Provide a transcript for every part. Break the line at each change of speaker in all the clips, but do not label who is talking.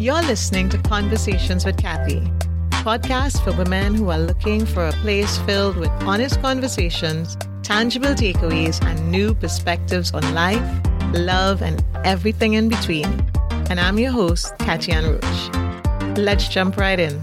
You're listening to Conversations with Kathy, a podcast for women who are looking for a place filled with honest conversations, tangible takeaways, and new perspectives on life, love, and everything in between. And I'm your host, Katyan Roach. Let's jump right in.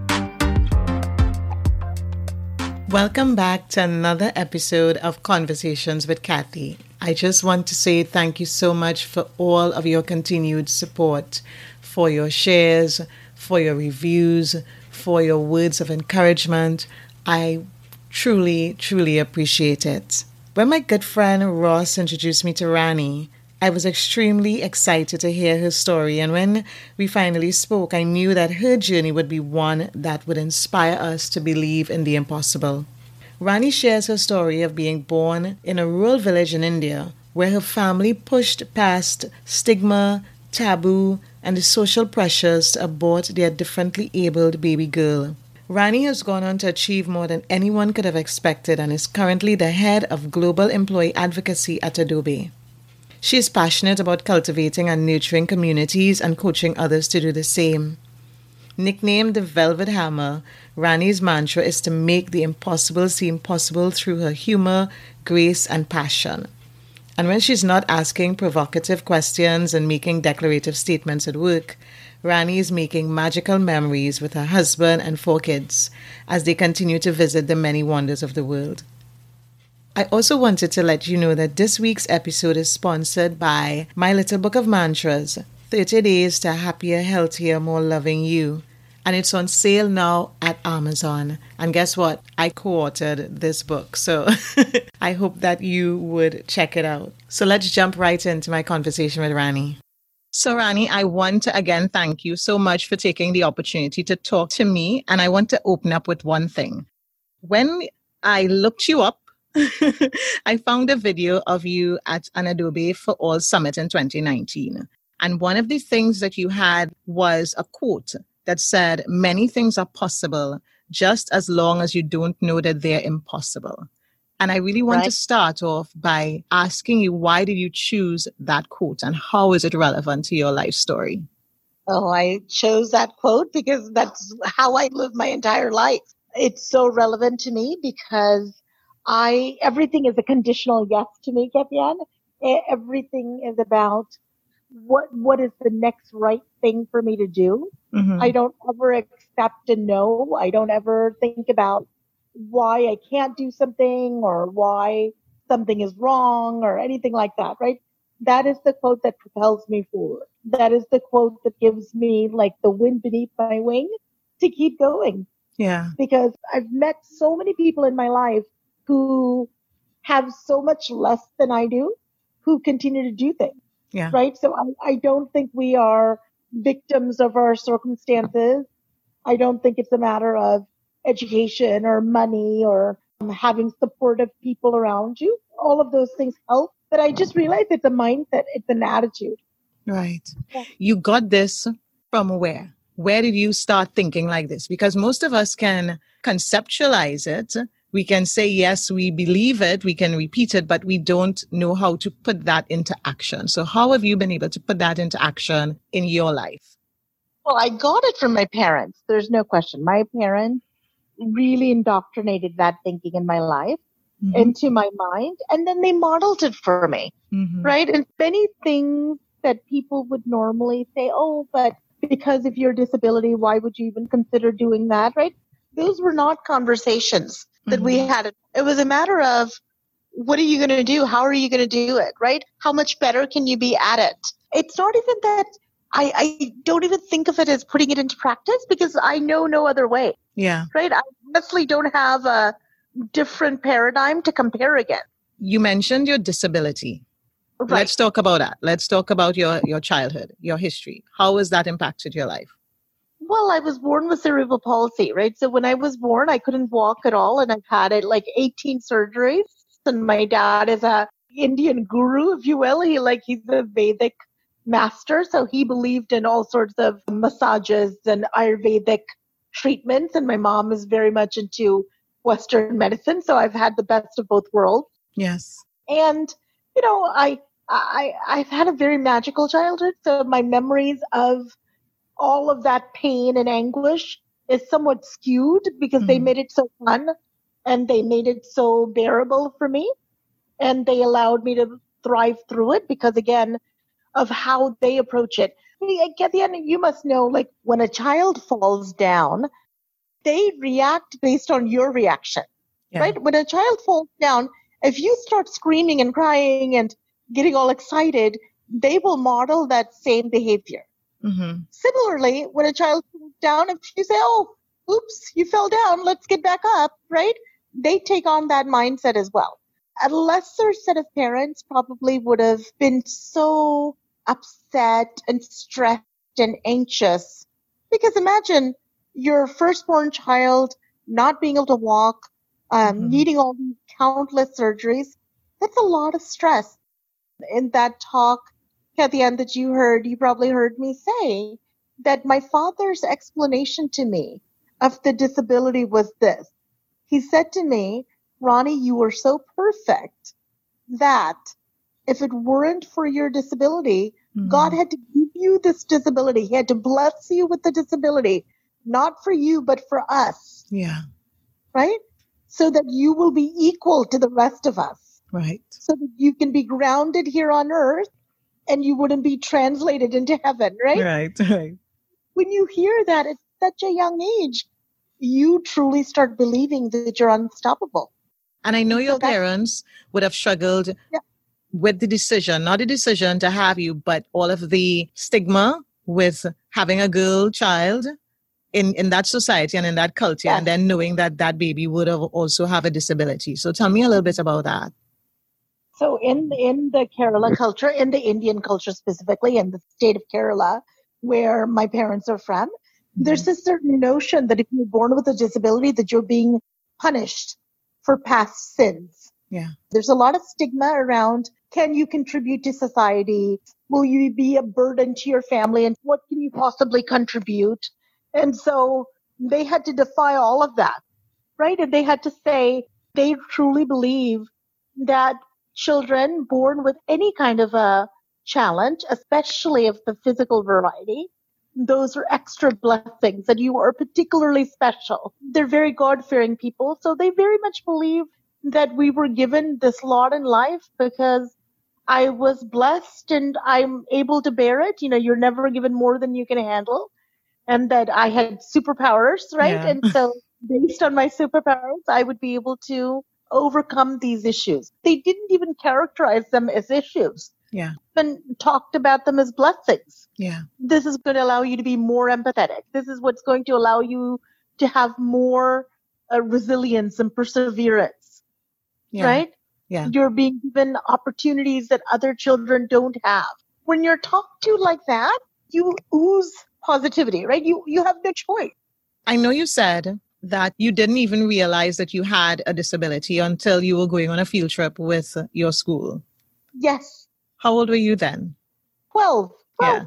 Welcome back to another episode of Conversations with Kathy. I just want to say thank you so much for all of your continued support, for your shares, for your reviews, for your words of encouragement. I truly, truly appreciate it. When my good friend Ross introduced me to Rani, I was extremely excited to hear her story. And when we finally spoke, I knew that her journey would be one that would inspire us to believe in the impossible. Rani shares her story of being born in a rural village in India, where her family pushed past stigma, taboo, and the social pressures to abort their differently abled baby girl. Rani has gone on to achieve more than anyone could have expected and is currently the head of global employee advocacy at Adobe. She is passionate about cultivating and nurturing communities and coaching others to do the same. Nicknamed the Velvet Hammer, Rani's mantra is to make the impossible seem possible through her humor, grace, and passion. And when she's not asking provocative questions and making declarative statements at work, Rani is making magical memories with her husband and 4 kids as they continue to visit the many wonders of the world. I also wanted to let you know that this week's episode is sponsored by My Little Book of Mantras, 30 Days to a Happier, Healthier, More Loving You. And it's on sale now at Amazon. And guess what? I co-authored this book. So I hope that you would check it out. So let's jump right into my conversation with Rani. So Rani, I want to again thank you so much for taking the opportunity to talk to me. And I want to open up with one thing. When I looked you up, I found a video of you at an Adobe for All Summit in 2019. And one of the things that you had was a quote that said, many things are possible just as long as you don't know that they're impossible. And I really want to start off by asking you, why did you choose that quote and how is it relevant to your life story?
Oh, I chose that quote because that's how I live my entire life. It's so relevant to me because everything is a conditional yes to me, Katyan. Everything is about what is the next right thing for me to do. Mm-hmm. I don't ever accept a no. I don't ever think about why I can't do something or why something is wrong or anything like that, right? That is the quote that propels me forward. That is the quote that gives me like the wind beneath my wing to keep going.
Yeah.
Because I've met so many people in my life who have so much less than I do, who continue to do things.
Yeah.
Right. So I don't think we are victims of our circumstances. I don't think it's a matter of education or money or having supportive people around you. All of those things help. But I just realized it's a mindset. It's an attitude.
Right. Yeah. You got this from where? Where did you start thinking like this? Because most of us can conceptualize it. We can say, yes, we believe it, we can repeat it, but we don't know how to put that into action. So how have you been able to put that into action in your life?
Well, I got it from my parents. There's no question. My parents really indoctrinated that thinking in my life, into my mind, and then they modeled it for me, right? And many things that people would normally say, oh, but because of your disability, why would you even consider doing that, right? Those were not conversations that we had. It was a matter of, what are you going to do? How are you going to do it? Right? How much better can you be at it? It's not even that I don't even think of it as putting it into practice because I know no other way.
Yeah.
Right? I honestly don't have a different paradigm to compare against.
You mentioned your disability. Right. Let's talk about that. Let's talk about your childhood, your history. How has that impacted your life?
Well, I was born with cerebral palsy, right? So when I was born, I couldn't walk at all. And I've had it like 18 surgeries. And my dad is a Indian guru, if you will. He's a Vedic master. So he believed in all sorts of massages and Ayurvedic treatments. And my mom is very much into Western medicine. So I've had the best of both worlds.
Yes.
And, I've had a very magical childhood. So my memories of all of that pain and anguish is somewhat skewed because they made it so fun and they made it so bearable for me. And they allowed me to thrive through it because, again, of how they approach it. At the end, you must know, like, when a child falls down, they react based on your reaction, right? When a child falls down, if you start screaming and crying and getting all excited, they will model that same behavior. Similarly, when a child falls down, if you say, oh, oops, you fell down, let's get back up, right? They take on that mindset as well. A lesser set of parents probably would have been so upset and stressed and anxious. Because imagine your firstborn child not being able to walk, needing all these countless surgeries. That's a lot of stress. In that talk, Kathy Ann, that you probably heard me say that my father's explanation to me of the disability was this. He said to me, Ronnie, you were so perfect that if it weren't for your disability, God had to give you this disability. He had to bless you with the disability, not for you, but for us.
Yeah.
Right? So that you will be equal to the rest of us.
Right.
So that you can be grounded here on earth and you wouldn't be translated into heaven, right?
Right.
When you hear that at such a young age, you truly start believing that you're unstoppable.
And I know your parents would have struggled with the decision, not the decision to have you, but all of the stigma with having a girl child in that society and in that culture, and then knowing that that baby would have also have a disability. So tell me a little bit about that.
So in the Kerala culture, in the Indian culture specifically, in the state of Kerala, where my parents are from, there's a certain notion that if you're born with a disability, that you're being punished for past sins.
Yeah.
There's a lot of stigma around, can you contribute to society? Will you be a burden to your family? And what can you possibly contribute? And so they had to defy all of that, right? And they had to say they truly believe that children born with any kind of a challenge, especially of the physical variety, those are extra blessings and you are particularly special. They're very God-fearing people. So they very much believe that we were given this lot in life because I was blessed and I'm able to bear it. You know, you're never given more than you can handle. And that I had superpowers, right?
Yeah.
And so based on my superpowers, I would be able to overcome these issues. They didn't even characterize them as issues.
Yeah.
And talked about them as blessings.
Yeah.
This is going to allow you to be more empathetic. This is what's going to allow you to have more resilience and perseverance.
Yeah.
Right?
Yeah.
You're being given opportunities that other children don't have. When you're talked to like that, you ooze positivity, right? You have no choice.
I know you said that you didn't even realize that you had a disability until you were going on a field trip with your school.
Yes.
How old were you then?
12.
Yeah.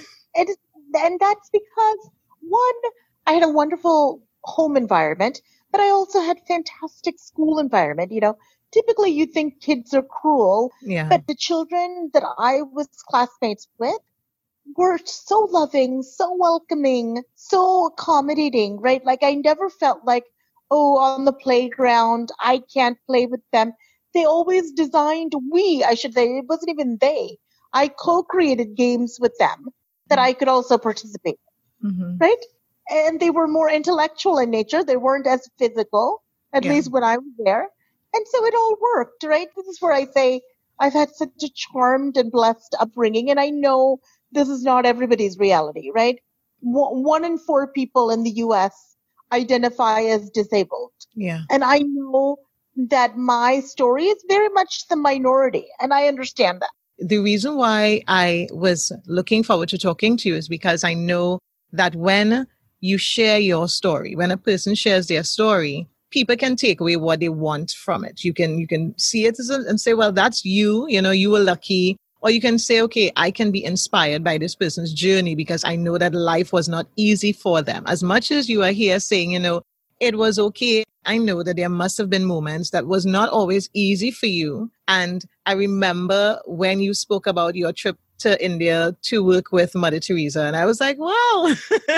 And that's because, one, I had a wonderful home environment, but I also had fantastic school environment. You know, typically you think kids are cruel, but the children that I was classmates with were so loving, so welcoming, so accommodating, right? Like I never felt like, oh, on the playground, I can't play with them. They always designed, I should say, it wasn't even they. I co-created games with them that I could also participate in, right? And they were more intellectual in nature. They weren't as physical, at least when I was there. And so it all worked, right? This is where I say I've had such a charmed and blessed upbringing. And I know this is not everybody's reality, right? 1 in 4 people in the U.S. identify as disabled.
Yeah.
And I know that my story is very much the minority. And I understand that.
The reason why I was looking forward to talking to you is because I know that when you share your story, when a person shares their story, people can take away what they want from it. You can see it and say, well, that's you, you were lucky. Or you can say, okay, I can be inspired by this person's journey because I know that life was not easy for them. As much as you are here saying, it was okay. I know that there must have been moments that was not always easy for you. And I remember when you spoke about your trip to India to work with Mother Teresa, and I was like, wow.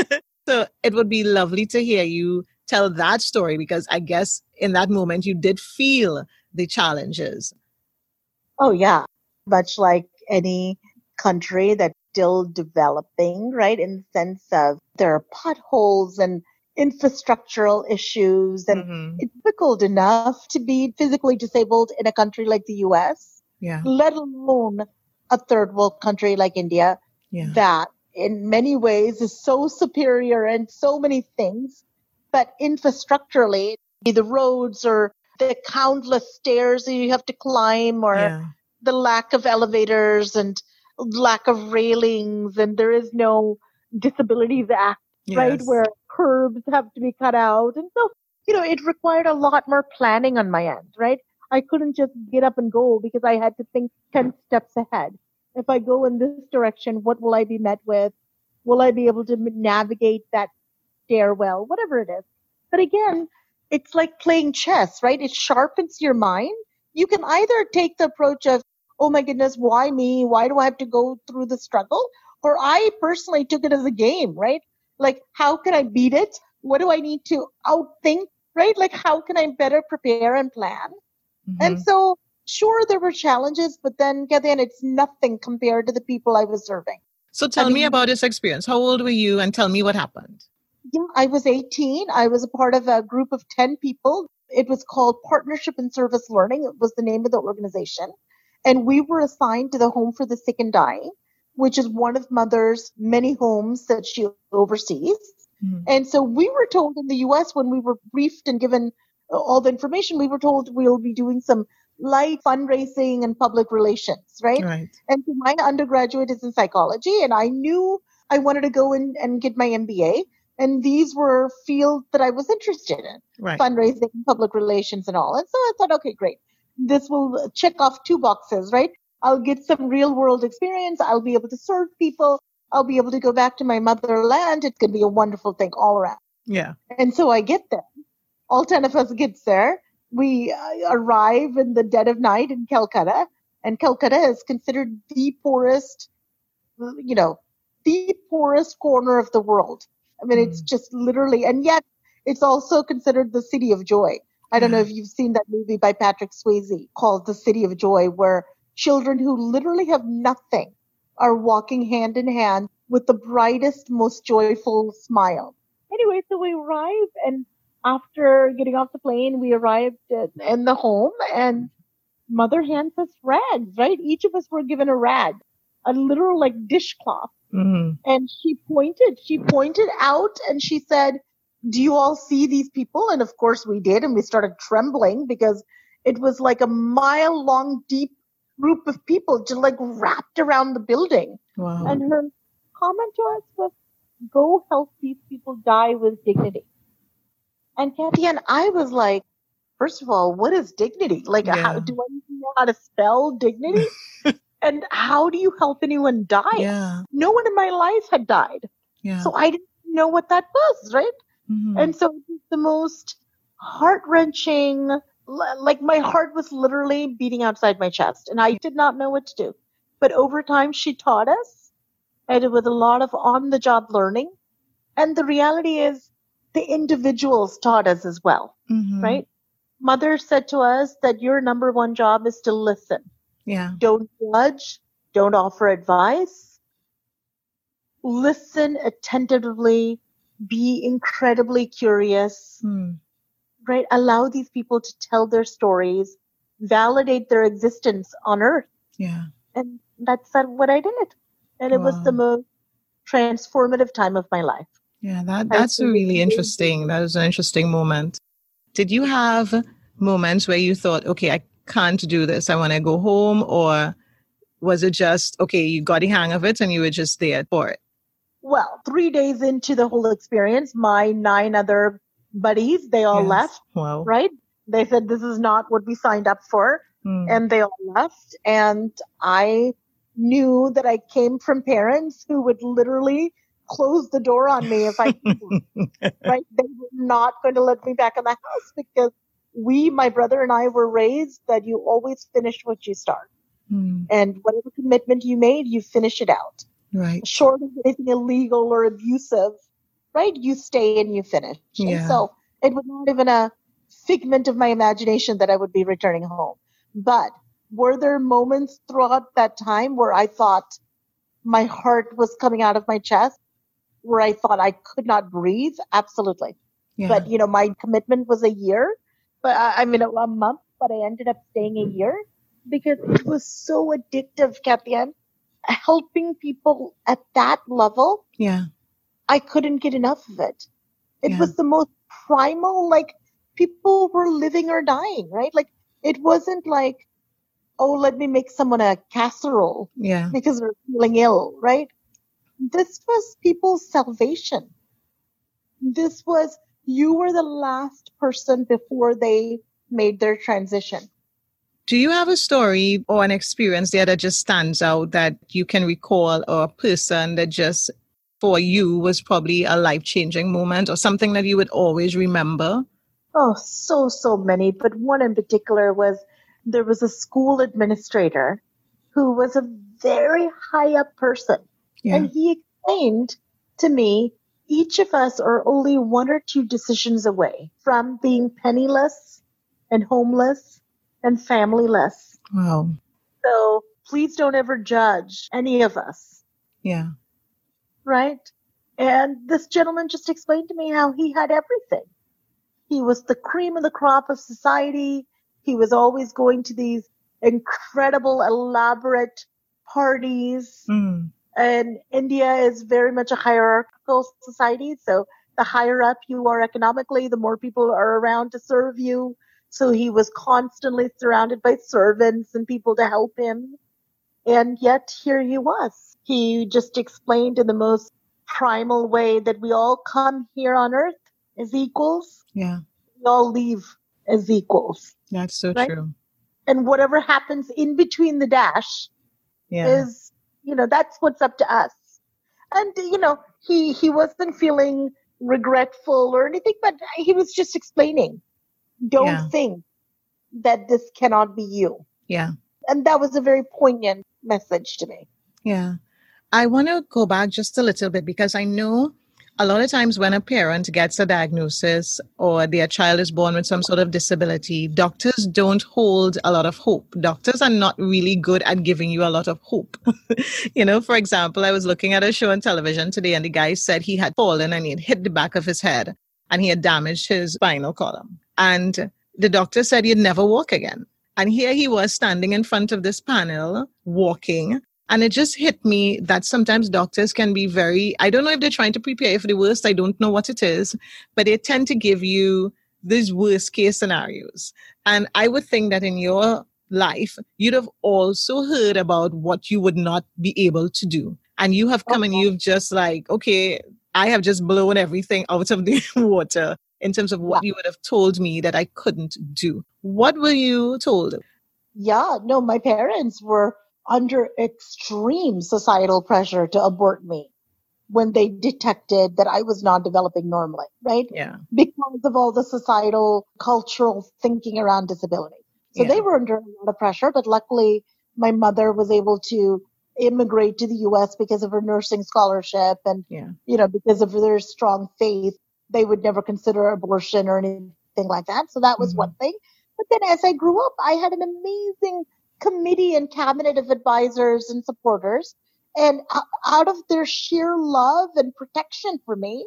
So it would be lovely to hear you tell that story, because I guess in that moment you did feel the challenges.
Oh, yeah. Much like any country that's still developing, right? In the sense of there are potholes and infrastructural issues, and
Mm-hmm.
it's difficult enough to be physically disabled in a country like the US,
Yeah.
let alone a third world country like India,
Yeah.
that in many ways is so superior in so many things. But infrastructurally, the roads or the countless stairs that you have to climb, or
Yeah.
the lack of elevators and lack of railings, and there is no Disabilities Act, right,
Yes.
where curbs have to be cut out. And so, it required a lot more planning on my end, right? I couldn't just get up and go because I had to think 10 steps ahead. If I go in this direction, what will I be met with? Will I be able to navigate that stairwell? Whatever it is. But again, it's like playing chess, right? It sharpens your mind. You can either take the approach of, oh my goodness, why me? Why do I have to go through the struggle? Or I personally took it as a game, right? Like, how can I beat it? What do I need to outthink, right? Like, how can I better prepare and plan? And
Mm-hmm.
so, sure, there were challenges, but then again, it's nothing compared to the people I was serving.
So tell me about this experience. How old were you, and tell me what happened?
Yeah, I was 18. I was a part of a group of 10 people. It was called Partnership and Service Learning. It was the name of the organization. And we were assigned to the Home for the Sick and Dying, which is one of Mother's many homes that she oversees.
Mm-hmm.
And so we were told in the US, when we were briefed and given all the information, we were told we'll be doing some light fundraising and public relations, right?
Right.
And so my undergraduate is in psychology, and I knew I wanted to go in and get my MBA. And these were fields that I was interested in,
Right.
fundraising, public relations, and all. And so I thought, okay, great. This will check off 2 boxes, right? I'll get some real world experience. I'll be able to serve people. I'll be able to go back to my motherland. It could be a wonderful thing all around.
Yeah.
And so I get there. All 10 of us gets there. We arrive in the dead of night in Calcutta. And Calcutta is considered the poorest, the poorest corner of the world. I mean, it's just literally, and yet it's also considered the city of joy. I don't know if you've seen that movie by Patrick Swayze called The City of Joy, where children who literally have nothing are walking hand in hand with the brightest, most joyful smile. Anyway, so we arrive, and after getting off the plane, we arrived in the home, and Mother hands us rags, right? Each of us were given a rag, a literal like dishcloth.
Mm-hmm.
And she pointed out and she said, do you all see these people? And of course we did. And we started trembling because it was like a mile long, deep group of people just like wrapped around the building.
Wow.
And her comment to us was, go help these people die with dignity. And Kathy and I was like, first of all, what is dignity? Like, how do I even know how to spell dignity? And how do you help anyone die?
Yeah.
No one in my life had died.
Yeah.
So I didn't know what that was, right?
Mm-hmm.
And so it was the most heart-wrenching, like my heart was literally beating outside my chest and I did not know what to do. But over time she taught us, and it was a lot of on-the-job learning. And the reality is the individuals taught us as well, right? Mother said to us that your number one job is to listen.
Yeah.
Don't judge. Don't offer advice. Listen attentively. Be incredibly curious. Right? Allow these people to tell their stories. Validate their existence on earth.
Yeah.
And that's what I did. And it was the most transformative time of my life.
Yeah, that's really interesting. That was an interesting moment. Did you have moments where you thought, okay, I can't do this, I want to go home? Or was it just, okay, you got the hang of it and you were just there for it?
Well, 3 days into the whole experience, my 9 other buddies, they all left.
Wow.
Right? They said, this is not what we signed up for. And they all left. And I knew that I came from parents who would literally close the door on me if I right? They were not going to let me back in the house because my brother and I were raised that you always finish what you start. And whatever commitment you made, you finish it out.
Right.
Short of anything illegal or abusive, right? You stay and you finish.
Yeah.
And so it was not even a figment of my imagination that I would be returning home. But were there moments throughout that time where I thought my heart was coming out of my chest, where I thought I could not breathe? Absolutely.
Yeah.
But, my commitment was a year, but a month, but I ended up staying a year because it was so addictive, Katyan. Helping people at that level,
Yeah.
I couldn't get enough of it. It
Yeah.
was the most primal, like people were living or dying, right? Like it wasn't like, oh, let me make someone a casserole
Yeah.
because they're feeling ill, right? This was people's salvation. This was, you were the last person before they made their transition.
Do you have a story or an experience there that just stands out that you can recall, or a person that just for you was probably a life-changing moment or something that you would always remember?
Oh, so many. But one in particular was there was a school administrator who was a very high up person.
Yeah.
And he explained to me, each of us are only one or two decisions away from being penniless and homeless and familyless.
Wow.
So please don't ever judge any of us.
Yeah.
Right? And this gentleman just explained to me how he had everything. He was the cream of the crop of society. He was always going to these incredible, elaborate parties. And India is very much a hierarchical society. So the higher up you are economically, the more people are around to serve you. So he was constantly surrounded by servants and people to help him. And yet here he was. He just explained in the most primal way that we all come here on earth as equals.
Yeah.
We all leave as equals.
That's so
right?
true.
And whatever happens in between the dash is, that's what's up to us. And, he wasn't feeling regretful or anything, but he was just explaining, don't think that this cannot be you.
Yeah.
And that was a very poignant message to me.
Yeah. I want to go back just a little bit because I know a lot of times when a parent gets a diagnosis or their child is born with some sort of disability, doctors don't hold a lot of hope. Doctors are not really good at giving you a lot of hope. For example, I was looking at a show on television today and the guy said he had fallen and he had hit the back of his head and he had damaged his spinal column. And the doctor said he'd never walk again. And here he was standing in front of this panel, walking. And it just hit me that sometimes doctors can be I don't know if they're trying to prepare you for the worst. I don't know what it is, but they tend to give you these worst case scenarios. And I would think that in your life, you'd have also heard about what you would not be able to do. And you have come and you've just like, okay, I have just blown everything out of the water in terms of what you would have told me that I couldn't do. What were you told?
Yeah, no, my parents were under extreme societal pressure to abort me when they detected that I was not developing normally, right?
Yeah.
Because of all the societal, cultural thinking around disability. So they were under a lot of pressure, but luckily my mother was able to immigrate to the U.S. because of her nursing scholarship and, because of their strong faith. They would never consider abortion or anything like that. So that was one thing. But then as I grew up, I had an amazing committee and cabinet of advisors and supporters. And out of their sheer love and protection for me,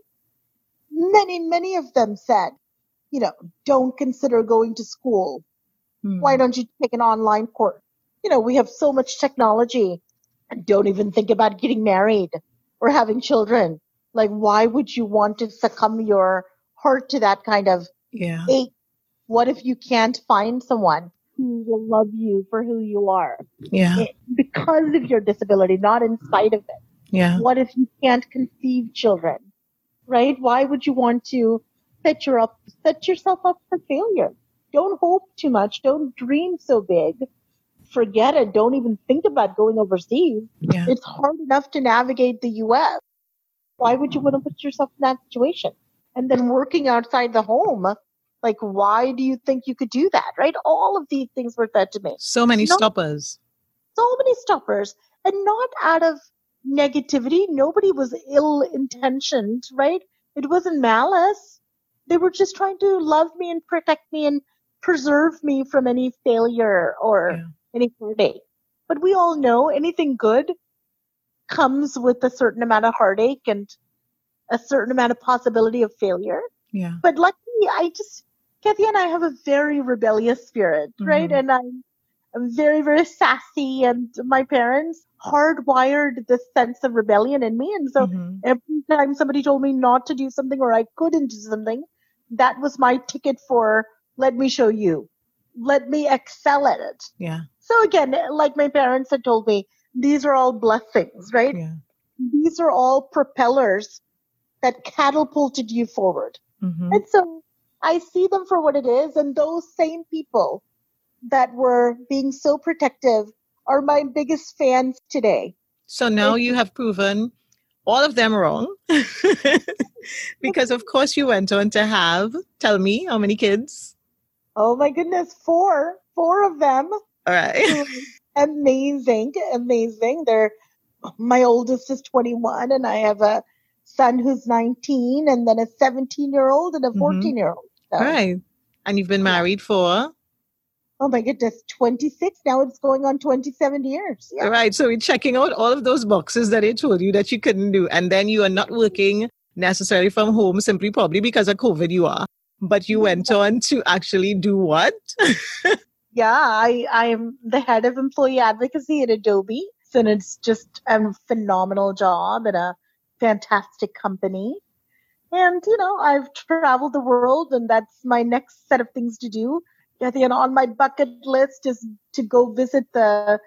many of them said, don't consider going to school. Why don't you take an online course? We have so much technology. Don't even think about getting married or having children. Like, why would you want to succumb your heart to that kind of ache? What if you can't find someone who will love you for who you are?
Yeah.
Because of your disability, not in spite of it.
Yeah.
What if you can't conceive children? Right? Why would you want to set yourself up for failure? Don't hope too much. Don't dream so big. Forget it. Don't even think about going overseas.
Yeah.
It's hard enough to navigate the U.S. Why would you want to put yourself in that situation? And then working outside the home, like, why do you think you could do that, right? All of these things were said to me.
So many stoppers.
So many stoppers. And not out of negativity. Nobody was ill-intentioned, right? It wasn't malice. They were just trying to love me and protect me and preserve me from any failure or any heartache. But we all know anything good comes with a certain amount of heartache and a certain amount of possibility of failure.
Yeah.
But luckily, Kathy and I have a very rebellious spirit, right? And I'm very, very sassy, and my parents hardwired this sense of rebellion in me. And so every time somebody told me not to do something or I couldn't do something, that was my ticket for, let me show you. Let me excel at it.
Yeah.
So again, like my parents had told me, these are all blessings, right?
Yeah.
These are all propellers that catapulted you forward. And so I see them for what it is. And those same people that were being so protective are my biggest fans today.
So now you have proven all of them wrong. Because of course you went on to have, tell me, how many kids?
Oh my goodness, four of them.
All right.
Amazing. My oldest is 21 and I have a son who's 19 and then a 17-year-old and a 14-year-old. So,
right. And you've been married for?
Oh my goodness, 26. Now it's going on 27 years. Yeah.
Right. So we're checking out all of those boxes that they told you that you couldn't do. And then you are not working necessarily from home, simply probably because of COVID you are. But you went on to actually do what?
Yeah, I am the head of employee advocacy at Adobe. And it's just a phenomenal job at a fantastic company. And, I've traveled the world and that's my next set of things to do. On my bucket list is to go visit the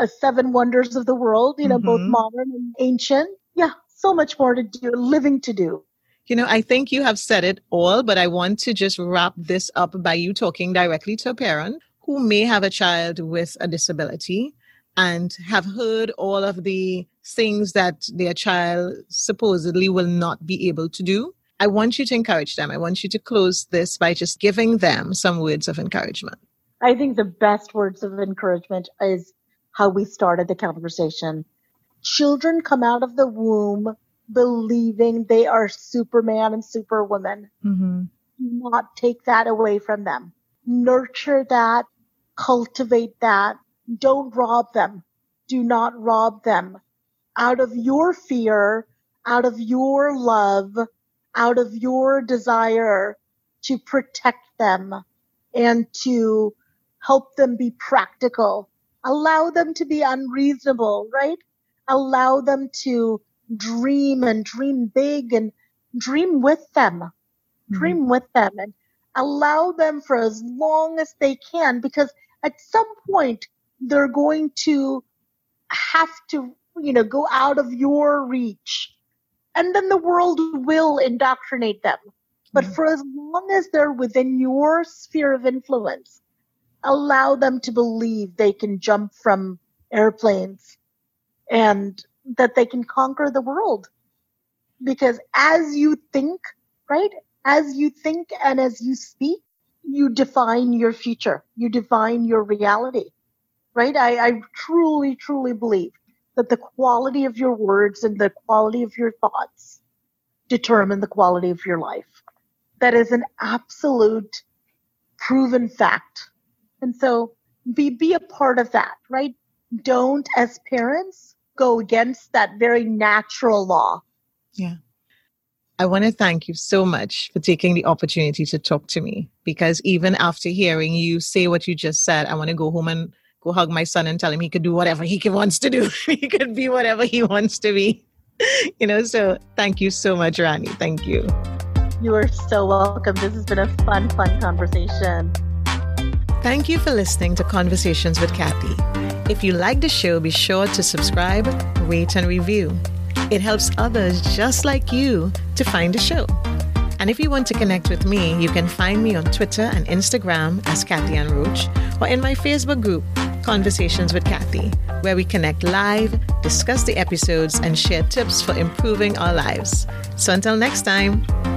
7 wonders of the world, both modern and ancient. Yeah, so much more to do, living to do.
I think you have said it all, but I want to just wrap this up by you talking directly to a parent who may have a child with a disability and have heard all of the things that their child supposedly will not be able to do. I want you to encourage them. I want you to close this by just giving them some words of encouragement.
I think the best words of encouragement is how we started the conversation. Children come out of the womb believing they are Superman and Superwoman. Do not take that away from them. Nurture that, cultivate that. Don't rob them. Do not rob them. Out of your fear, out of your love, out of your desire to protect them and to help them be practical. Allow them to be unreasonable, right? Allow them to dream and dream big and dream with them. Dream with them and allow them for as long as they can, because at some point they're going to have to, go out of your reach. And then the world will indoctrinate them. But for as long as they're within your sphere of influence, allow them to believe they can jump from airplanes and that they can conquer the world. Because as you think, right, as you think and as you speak, you define your future. You define your reality, right? I truly, truly believe that the quality of your words and the quality of your thoughts determine the quality of your life. That is an absolute proven fact. And so be a part of that, right? Don't, as parents, go against that very natural law.
Yeah. I want to thank you so much for taking the opportunity to talk to me, because even after hearing you say what you just said, I want to go home and go hug my son and tell him he could do whatever he wants to do. He could be whatever he wants to be. So thank you so much, Rani. Thank you.
You are so welcome. This has been a fun conversation.
Thank you for listening to Conversations with Kathy. If you like the show, be sure to subscribe, rate, and review. It helps others just like you to find the show. And if you want to connect with me, you can find me on Twitter and Instagram as Kathy Ann Roach, or in my Facebook group, Conversations with Kathy, where we connect live, discuss the episodes, and share tips for improving our lives. So until next time.